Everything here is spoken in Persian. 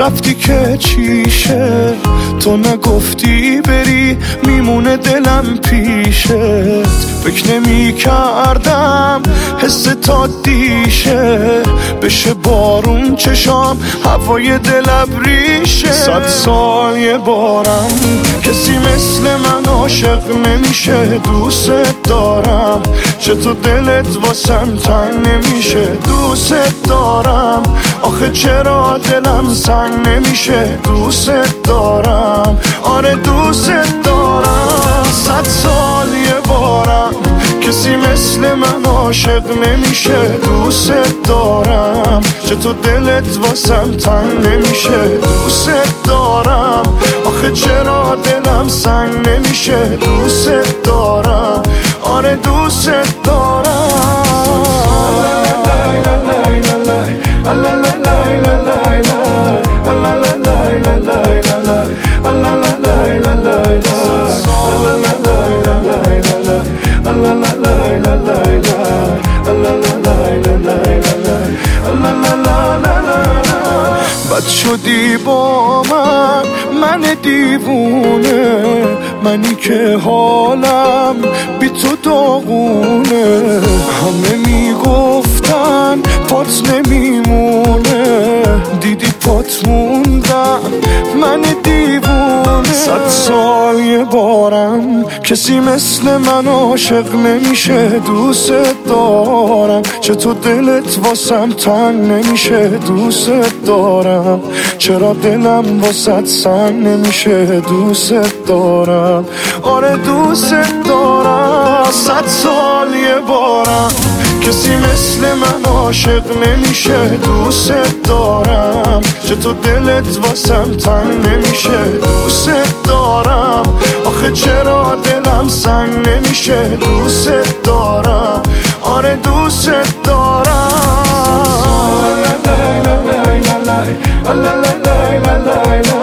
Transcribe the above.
رفتی که چیشه، تو نگفتی بری میمونه دلم پیشت. فکر نمی کردم حس تا دیشه، بشه بارون چشام هوای دل ابریشه. 100 سال یه بارم کسی مثل من عاشق نمیشه. دوست دارم چطور دلت واسم تنگ نمیشه. دوست دارم آخه چرا دلم سنگ نمیشه. دوست دارم آره دوست دارم. 100 سال یه بارم کسی مثل من عاشق نمیشه. دوست دارم چطور دلت واسم تنگ نمیشه. دوست دارم آخه چرا دلم سنگ نمیشه. دوست دارم آره دوست دارم. بد شدی با من دیوونه، منی که حالم بی تو داغونه. همه میگفتن پات نمیمونه، دیدی پات موندم من دیوونه. 100 سال یه بارم کسی مثل من عاشق نمیشه. دوست دارم چطور دلت واسم تنگ نمیشه. دوست دارم چرا دلم واسط سنگ نمیشه. دوست دارم آره دوست دارم. 100 سال یه بارم کسی مثل من عاشق نمیشه. دوست دارم چطور دلت واسم تنگ نمیشه. دوست دارم آخه چرا دلم سنگ نمیشه. دوست دارم آره دوست دارم.